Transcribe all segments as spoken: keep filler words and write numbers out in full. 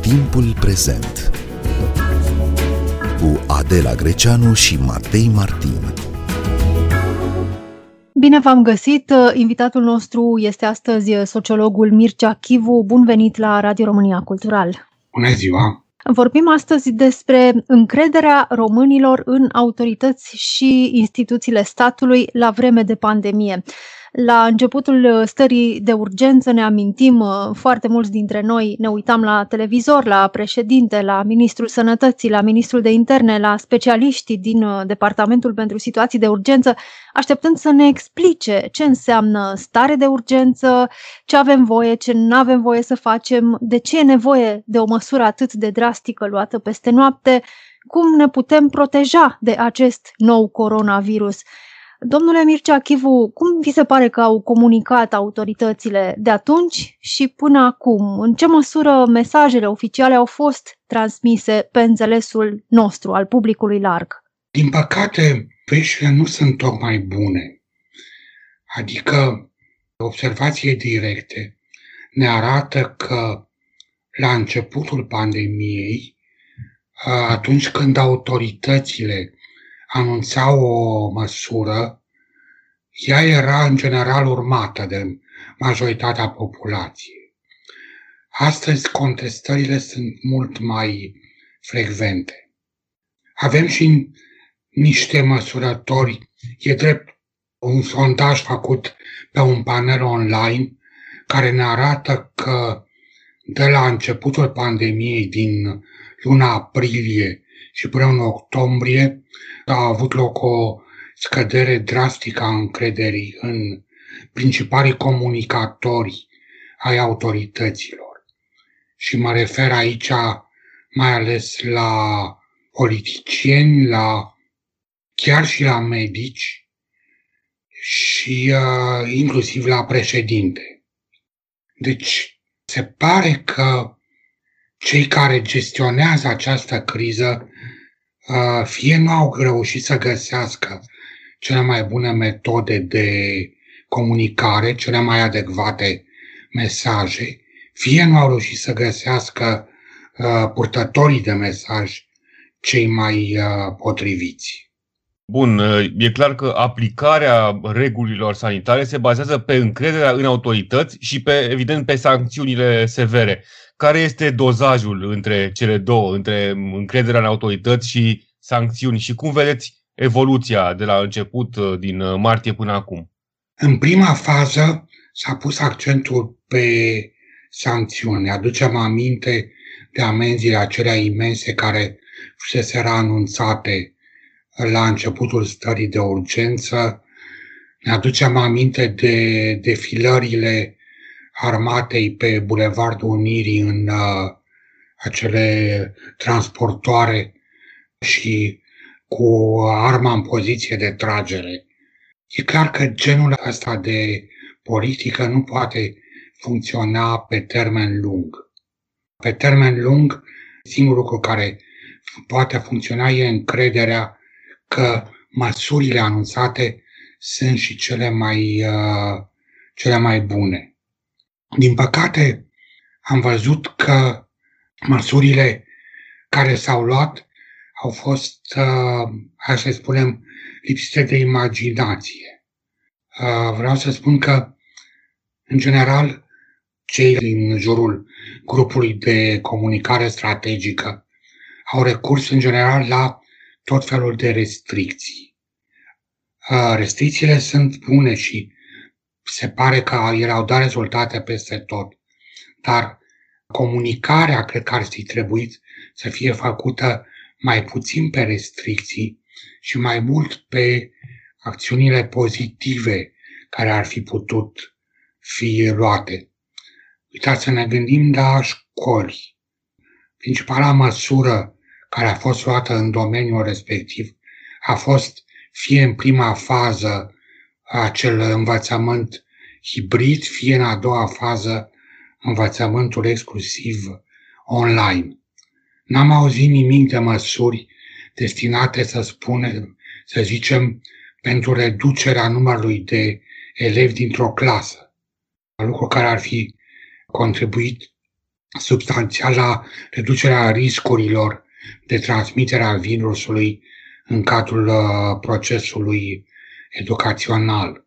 Timpul prezent cu Adela Greceanu și Matei Martin. Bine v-am găsit! Invitatul nostru este astăzi sociologul Mircea Chivu. Bun venit la Radio România Cultural! Bună ziua! Vorbim astăzi despre încrederea românilor în autorități și instituțiile statului la vreme de pandemie. La începutul stării de urgență ne amintim, foarte mulți dintre noi ne uitam la televizor, la președinte, la ministrul sănătății, la ministrul de interne, la specialiștii din Departamentul pentru Situații de Urgență, așteptând să ne explice ce înseamnă stare de urgență, ce avem voie, ce nu avem voie să facem, de ce e nevoie de o măsură atât de drastică luată peste noapte, cum ne putem proteja de acest nou coronavirus. Domnule Mircea Chivu, cum vi se pare că au comunicat autoritățile de atunci și până acum? În ce măsură mesajele oficiale au fost transmise pe înțelesul nostru, al publicului larg? Din păcate, veștile nu sunt tocmai bune. Adică, observații directe ne arată că la începutul pandemiei, atunci când autoritățile anunțau o măsură, ea era în general urmată de majoritatea populației. Astăzi contestările sunt mult mai frecvente. Avem și niște măsurători, e drept un sondaj făcut pe un panel online care ne arată că de la începutul pandemiei din luna aprilie și până în octombrie a avut loc o scădere drastică a încrederii în principalii comunicatori ai autorităților. Și mă refer aici mai ales la politicieni, la chiar și la medici și uh, inclusiv la președinte. Deci se pare că cei care gestionează această criză fie nu au reușit să găsească cele mai bune metode de comunicare, cele mai adecvate mesaje, fie nu au reușit să găsească purtătorii de mesaj cei mai potriviți. Bun, e clar că aplicarea regulilor sanitare se bazează pe încrederea în autorități și pe, evident, pe sancțiunile severe. Care este dozajul între cele două, între încrederea în autorități și sancțiuni? Și cum vedeți evoluția de la început, din martie până acum? În prima fază s-a pus accentul pe sancțiuni. Ne aducem aminte de amenziile acelea imense care fuseseră anunțate la începutul stării de urgență. Ne aducem aminte de defilările armatei pe Bulevardul Unirii în uh, acele transportoare și cu arma în poziție de tragere. E clar că genul ăsta de politică nu poate funcționa pe termen lung. Pe termen lung, singurul lucru care poate funcționa e încrederea că măsurile anunțate sunt și cele mai, uh, cele mai bune. Din păcate, am văzut că măsurile care s-au luat au fost, hai să spunem, lipsite de imaginație. Vreau să spun că, în general, cei din jurul grupului de comunicare strategică au recurs, în general, la tot felul de restricții. Restricțiile sunt bune și se pare că ele au dat rezultate peste tot, dar comunicarea cred că ar fi trebuit să fie făcută mai puțin pe restricții și mai mult pe acțiunile pozitive care ar fi putut fi luate. Uitați să ne gândim la școli. Principala măsură care a fost luată în domeniul respectiv a fost fie în prima fază acel învățământ hibrid, fie în a doua fază învățământul exclusiv online. N-am auzit nimic de măsuri destinate să spunem, să zicem, pentru reducerea numărului de elevi dintr-o clasă, lucru care ar fi contribuit substanțial la reducerea riscurilor de transmitere a virusului în cadrul uh, procesului educațional.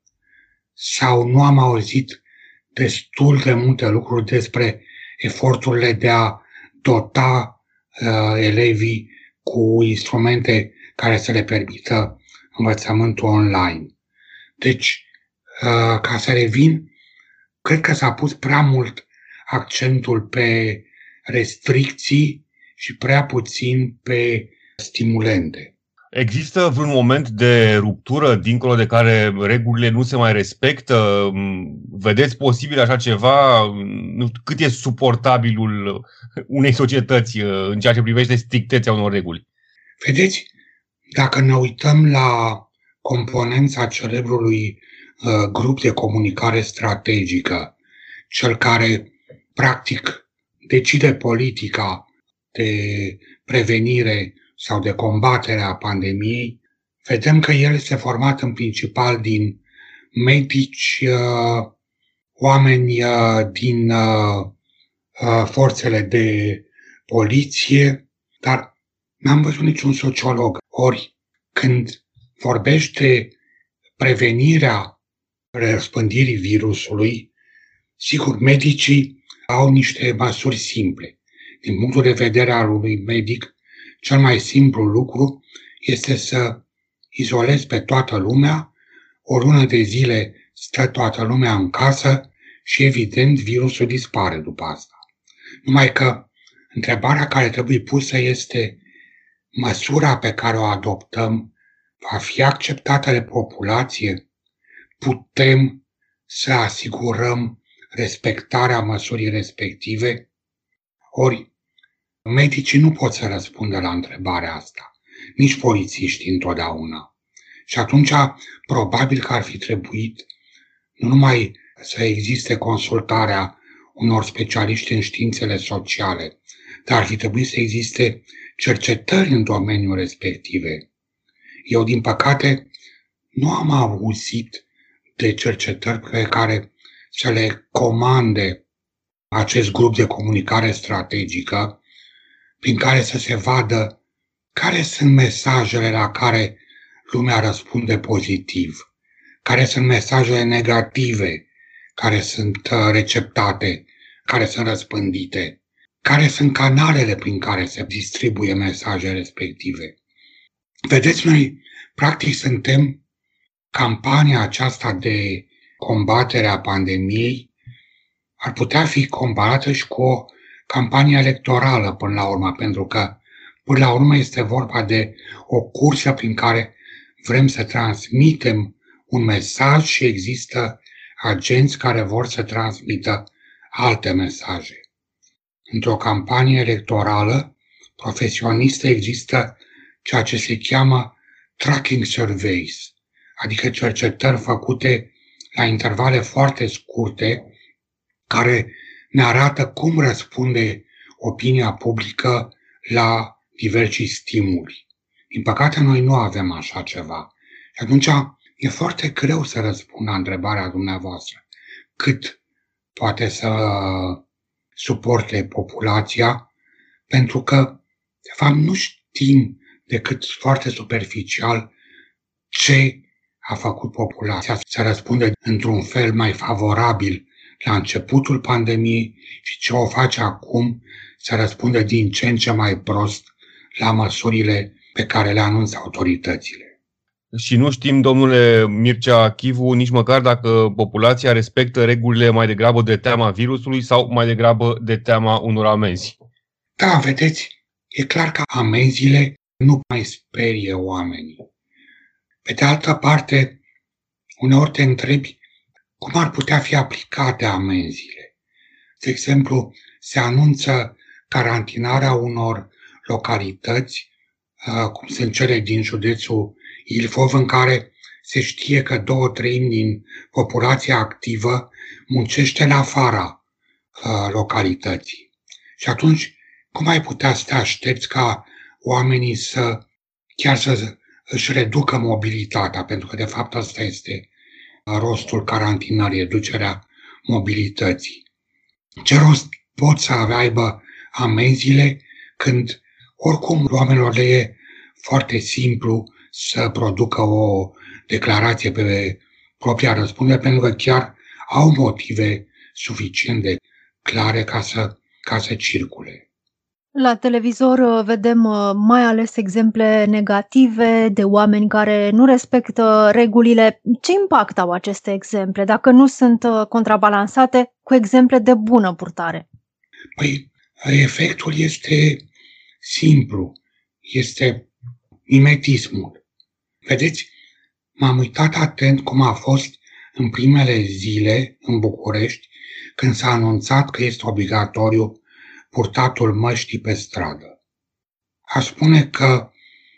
Sau nu am auzit destul de multe lucruri despre eforturile de a dota uh, elevii cu instrumente care să le permită învățământul online. Deci, uh, ca să revin, cred că s-a pus prea mult accentul pe restricții și prea puțin pe stimulente. Există vreun moment de ruptură dincolo de care regulile nu se mai respectă? Vedeți posibil așa ceva? Cât e suportabilul unei societăți în ceea ce privește strictețea unor reguli? Vedeți, dacă ne uităm la componența celebrului uh, grup de comunicare strategică, cel care practic decide politica de prevenire sau de combatere a pandemiei, vedem că el este format în principal din medici, uh, oameni uh, din uh, uh, forțele de poliție, dar n-am văzut niciun sociolog. Ori când vorbește prevenirea răspândirii virusului, sigur, medicii au niște măsuri simple. Din punctul de vedere al unui medic, cel mai simplu lucru este să izolezi pe toată lumea, o lună de zile stă toată lumea în casă și, evident, virusul dispare după asta. Numai că întrebarea care trebuie pusă este: măsura pe care o adoptăm va fi acceptată de populație? Putem să asigurăm respectarea măsurii respective? Ori, medicii nu pot să răspundă la întrebarea asta, nici polițiștii întotdeauna. Și atunci, probabil că ar fi trebuit nu numai să existe consultarea unor specialiști în științele sociale, dar ar fi trebuit să existe cercetări în domeniul respective. Eu, din păcate, nu am auzit de cercetări pe care să le comande acest grup de comunicare strategică, prin care să se vadă care sunt mesajele la care lumea răspunde pozitiv, care sunt mesajele negative care sunt receptate, care sunt răspândite, care sunt canalele prin care se distribuie mesajele respective. Vedeți, noi practic suntem campania aceasta de combatere a pandemiei, ar putea fi comparată și cu o campanie electorală până la urmă, pentru că până la urmă este vorba de o cursă prin care vrem să transmitem un mesaj și există agenți care vor să transmită alte mesaje. Într-o campanie electorală profesionistă există ceea ce se cheamă tracking surveys, adică cercetări făcute la intervale foarte scurte, care ne arată cum răspunde opinia publică la diversi stimuli. Din păcate, noi nu avem așa ceva. Și atunci e foarte greu să răspund la întrebarea dumneavoastră. Cât poate să suporte populația, pentru că, de fapt, nu știm decât foarte superficial ce a făcut populația să răspundă într-un fel mai favorabil la începutul pandemiei și ce o face acum să răspundă din ce în ce mai prost la măsurile pe care le anunță autoritățile. Și nu știm, domnule Mircea Chivu, nici măcar dacă populația respectă regulile mai degrabă de teama virusului sau mai degrabă de teama unor amenzi. Da, vedeți, e clar că amenziile nu mai sperie oamenii. Pe de altă parte, uneori te întrebi cum ar putea fi aplicate amenziile. De exemplu, se anunță carantinarea unor localități, cum sunt cele din județul Ilfov, în care se știe că două treimi din populația activă muncește în afara localității. Și atunci, cum ai putea să te aștepți ca oamenii să chiar să își reducă mobilitatea, pentru că de fapt asta este rostul carantinării, reducerea mobilității. Ce rost pot să aibă amenziile când oricum oamenilor le e foarte simplu să producă o declarație pe propria răspundere, pentru că chiar au motive suficient de clare ca să, ca să circule. La televizor vedem mai ales exemple negative de oameni care nu respectă regulile. Ce impact au aceste exemple, dacă nu sunt contrabalansate cu exemple de bună purtare? Păi, efectul este simplu, este mimetismul. Vedeți, m-am uitat atent cum a fost în primele zile în București, când s-a anunțat că este obligatoriu purtatul măștii pe stradă. Aș spune că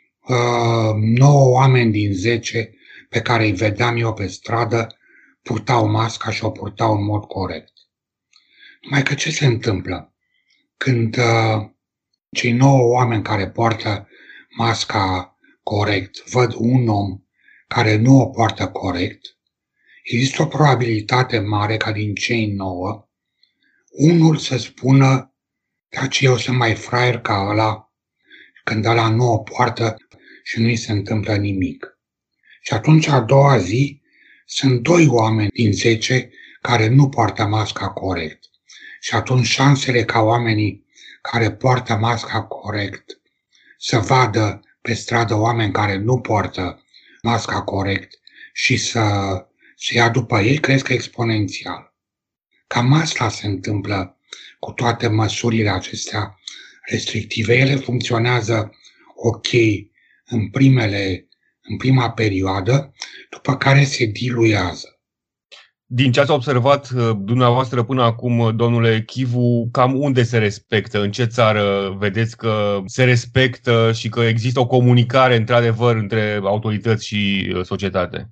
uh, nouă oameni din zece pe care îi vedeam eu pe stradă purtau masca și o purtau în mod corect. Numai că ce se întâmplă? Când uh, cei nouă oameni care poartă masca corect văd un om care nu o poartă corect, există o probabilitate mare ca din cei nouă unul să spună că eu sunt mai fraier ca ăla, când ăla nu o poartă și nu-i se întâmplă nimic. Și atunci a doua zi sunt doi oameni din zece care nu poartă masca corect. Și atunci șansele ca oamenii care poartă masca corect să vadă pe stradă oameni care nu poartă masca corect și să se ia după ei cresc exponențial. Cam asta se întâmplă cu toate măsurile acestea restrictive. Ele funcționează ok în, primele, în prima perioadă, după care se diluează. Din ce ați observat dumneavoastră până acum, domnule Chivu, cam unde se respectă? În ce țară vedeți că se respectă și că există o comunicare într-adevăr între autorități și societate?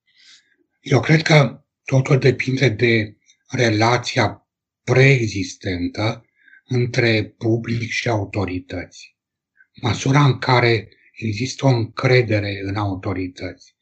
Eu cred că totul depinde de relația preexistentă între public și autorități. Măsura în care există o încredere în autorități.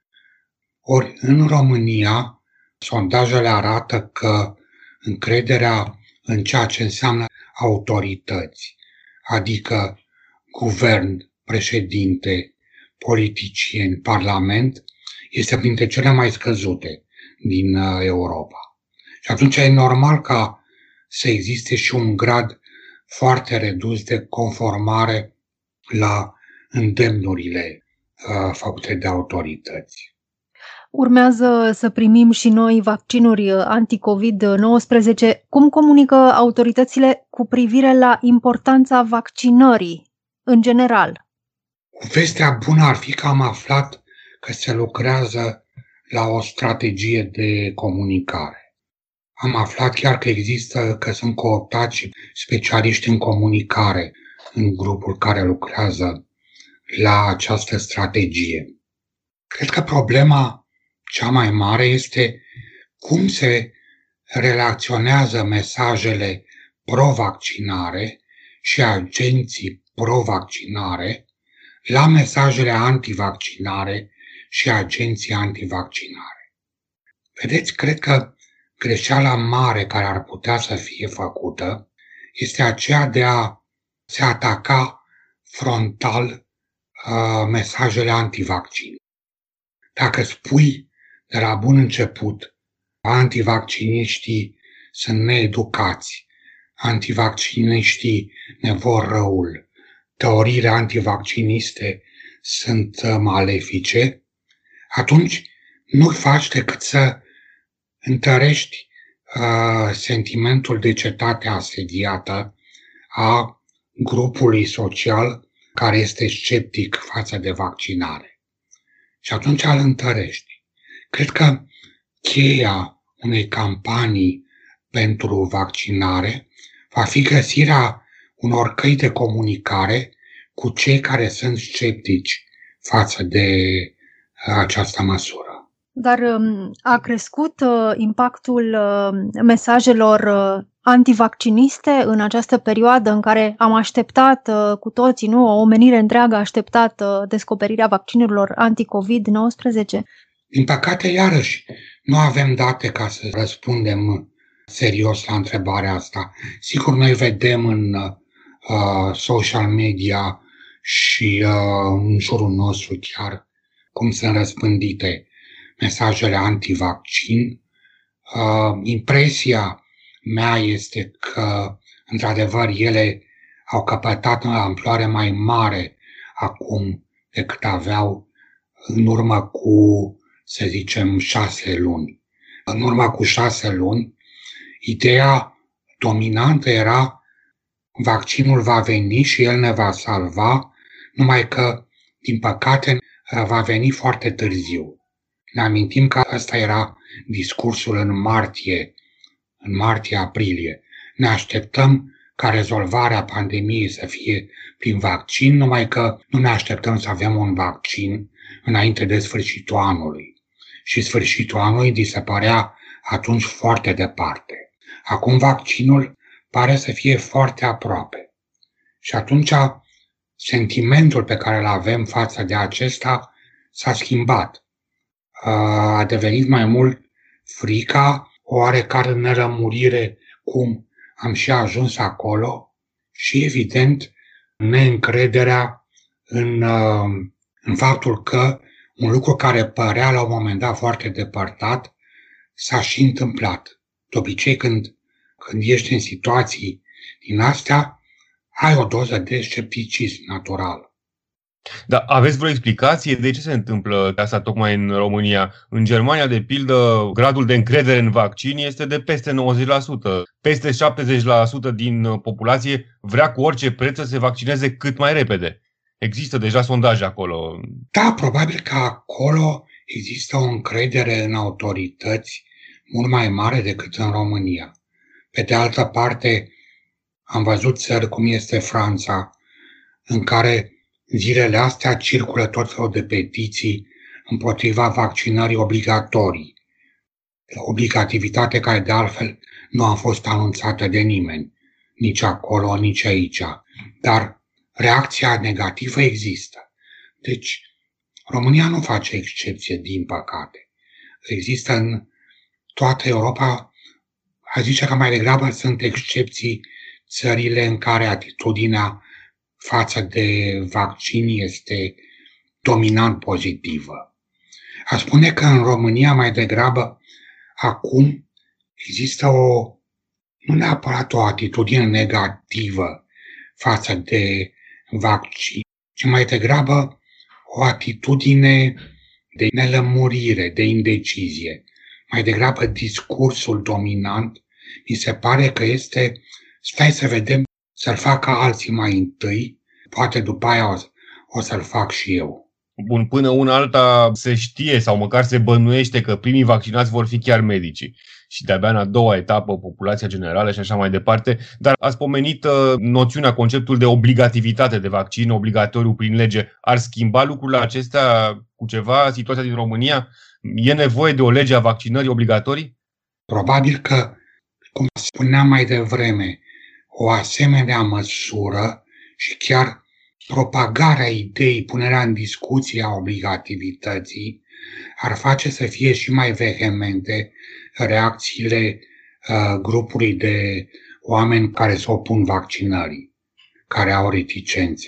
Ori în România, sondajele arată că încrederea în ceea ce înseamnă autorități, adică guvern, președinte, politicieni, parlament, este printre cele mai scăzute din Europa. Și atunci e normal ca să existe și un grad foarte redus de conformare la îndemnurile uh, făcute de autorități. Urmează să primim și noi vaccinuri anti-covid nouăsprezece. Cum comunică autoritățile cu privire la importanța vaccinării în general? Vestea bună ar fi că am aflat că se lucrează la o strategie de comunicare. Am aflat chiar că există, că sunt cooptați și specialiști în comunicare în grupul care lucrează la această strategie. Cred că problema cea mai mare este cum se relaționează mesajele pro-vaccinare și agenții pro-vaccinare la mesajele antivaccinare și agenții antivaccinare. Vedeți, cred că greșeala mare care ar putea să fie făcută este aceea de a se ataca frontal uh, mesajele antivaccin. Dacă spui de la bun început antivacciniștii sunt needucați, antivacciniștii ne vor răul, teoriile antivacciniste sunt malefice, atunci nu faci decât să întărești uh, sentimentul de cetate asediată a grupului social care este sceptic față de vaccinare. Și atunci îl întărești. Cred că cheia unei campanii pentru vaccinare va fi găsirea unor căi de comunicare cu cei care sunt sceptici față de această măsură. Dar a crescut impactul mesajelor antivacciniste în această perioadă în care am așteptat cu toții, nu, o omenire întreagă a așteptat descoperirea vaccinurilor anti-covid nouăsprezece? Din păcate, iarăși, nu avem date ca să răspundem serios la întrebarea asta. Sigur, noi vedem în uh, social media și uh, în jurul nostru chiar cum sunt răspândite mesajele antivaccin. Uh, impresia mea este că, într-adevăr, ele au căpătat o amploare mai mare acum decât aveau în urmă cu, să zicem, șase luni. În urmă cu șase luni, ideea dominantă era vaccinul va veni și el ne va salva, numai că, din păcate, va veni foarte târziu. Ne amintim că ăsta era discursul în martie, în martie-aprilie. Ne așteptăm ca rezolvarea pandemiei să fie prin vaccin, numai că nu ne așteptăm să avem un vaccin înainte de sfârșitul anului. Și sfârșitul anului ni se părea atunci foarte departe. Acum vaccinul pare să fie foarte aproape. Și atunci sentimentul pe care îl avem față de acesta s-a schimbat. A devenit mai mult frica, oarecare nelămurire cum am și ajuns acolo și, evident, neîncrederea în, în faptul că un lucru care părea la un moment dat foarte depărtat s-a și întâmplat. De obicei, când, când ești în situații din astea, ai o doză de scepticism natural. Dar aveți vreo explicație de ce se întâmplă asta tocmai în România? În Germania, de pildă, gradul de încredere în vaccin este de peste nouăzeci la sută. Peste șaptezeci la sută din populație vrea cu orice preț să se vaccineze cât mai repede. Există deja sondaje acolo. Da, probabil că acolo există o încredere în autorități mult mai mare decât în România. Pe de altă parte, am văzut țări cum este Franța, în care zilele astea circulă tot felul de petiții împotriva vaccinării obligatorii. Obligativitate care de altfel nu a fost anunțată de nimeni, nici acolo, nici aici. Dar reacția negativă există. Deci, România nu face excepție, din păcate. Există în toată Europa, aș zice că mai degrabă sunt excepții țările în care atitudinea față de vaccin este dominant pozitivă. Aș spune că în România mai degrabă acum există o, nu neapărat o atitudine negativă față de vaccin, ci mai degrabă o atitudine de nelămurire, de indecizie. Mai degrabă discursul dominant mi se pare că este stai să vedem, să-l facă alții mai întâi, poate după aia o, o să-l fac și eu. Bun, până una alta se știe sau măcar se bănuiește că primii vaccinați vor fi chiar medicii și de-abia în a doua etapă populația generală și așa mai departe, dar ați pomenit uh, noțiunea, conceptul de obligativitate de vaccin, obligatoriu prin lege. Ar schimba lucrurile acestea cu ceva situația din România? E nevoie de o lege a vaccinării obligatorii? Probabil că, cum spuneam mai devreme, o asemenea măsură și chiar propagarea ideii, punerea în discuție a obligativității, ar face să fie și mai vehemente reacțiile uh, grupului de oameni care se opun vaccinării, care au reticențe.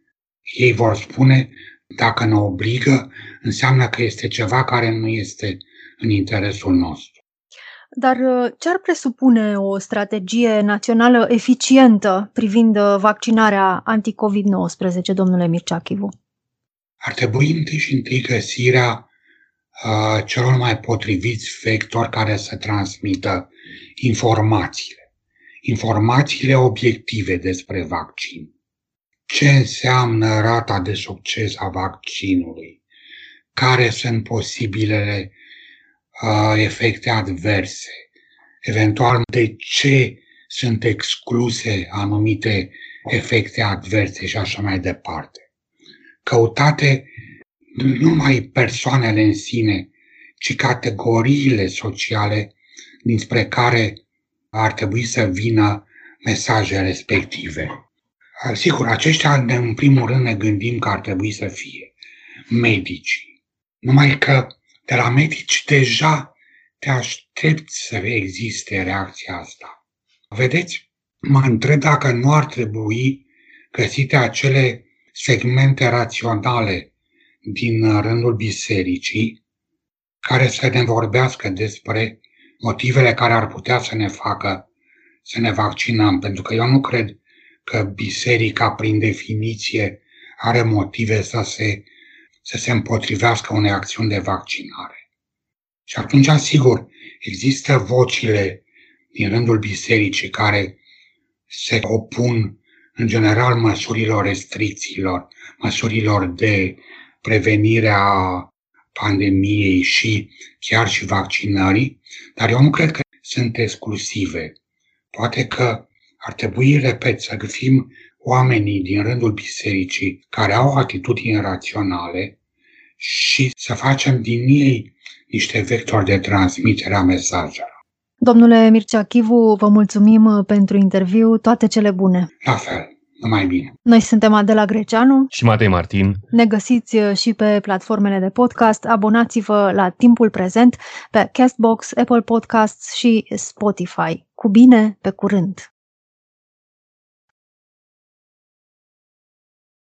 Ei vor spune, dacă ne obligă, înseamnă că este ceva care nu este în interesul nostru. Dar ce ar presupune o strategie națională eficientă privind vaccinarea anti-covid nouăsprezece, domnule Mircea Chivu? Ar trebui întâi și întâi găsirea uh, celor mai potriviți vectori care să transmită informațiile. Informațiile obiective despre vaccin. Ce înseamnă rata de succes a vaccinului? Care sunt posibilele uh, efecte adverse? Eventual, de ce sunt excluse anumite efecte adverse și așa mai departe. Căutate nu numai persoanele în sine, ci categoriile sociale dinspre care ar trebui să vină mesaje respective. Sigur, aceștia, în primul rând, ne gândim că ar trebui să fie medicii. Numai că de la medici deja te aștepți să existe reacția asta. Vedeți, mă întreb dacă nu ar trebui găsite acele segmente raționale din rândul bisericii care să ne vorbească despre motivele care ar putea să ne facă să ne vaccinăm. Pentru că eu nu cred că biserica, prin definiție, are motive să se, să se împotrivească unei acțiuni de vaccinare. Și atunci, sigur, există vocile din rândul bisericii care se opun în general măsurilor restricțiilor, măsurilor de prevenire a pandemiei și chiar și vaccinării, dar eu nu cred că sunt exclusive. Poate că ar trebui, repet, să găsim oamenii din rândul bisericii care au atitudini raționale și să facem din ei niște vectori de transmitere a mesajelor. Domnule Mircea Chivu, vă mulțumim pentru interviu, toate cele bune. La fel, numai bine. Noi suntem Adela Greceanu și Matei Martin. Ne găsiți și pe platformele de podcast. Abonați-vă la Timpul Prezent pe Castbox, Apple Podcasts și Spotify. Cu bine, pe curând!